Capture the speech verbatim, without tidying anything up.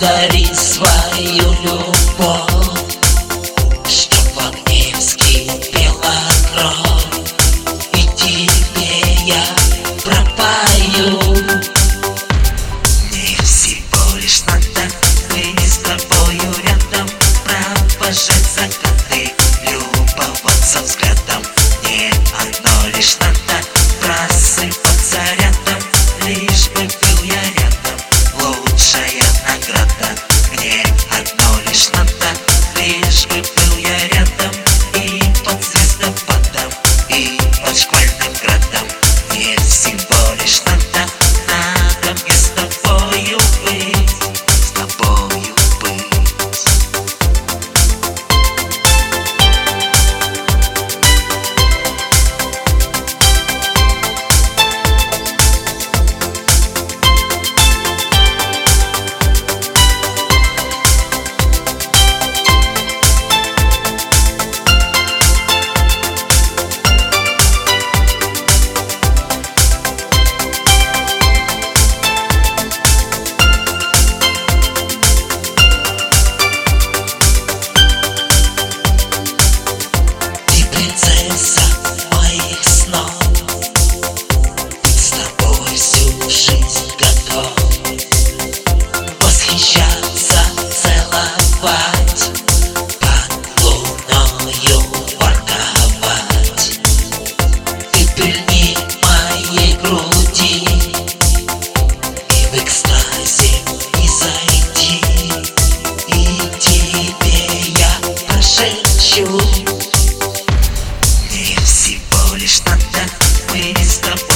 Подари свою любовь, чтоб в огне вскипела кровь, и тебе я пропою. Мне всего лишь надо быть с тобою рядом, провожать закаты, любоваться взглядом. Мне одно лишь надо просыпаться рядом, лишь бы был я рядом. Лучшая награда. Мне одно лишь надо, лишь бы был я рядом, и под звездопадом, и под шквальным градом. Мне всего лишь надо, надо мне с тобою быть, с тобою быть. Принцесса моих снов, с тобой всю жизнь готов восхищаться, целовать, под луною ворковать. Ты прильни моей груди и в экстазе не зайди, и тебе я прошепчу. Мне всего лишь надо быть с тобой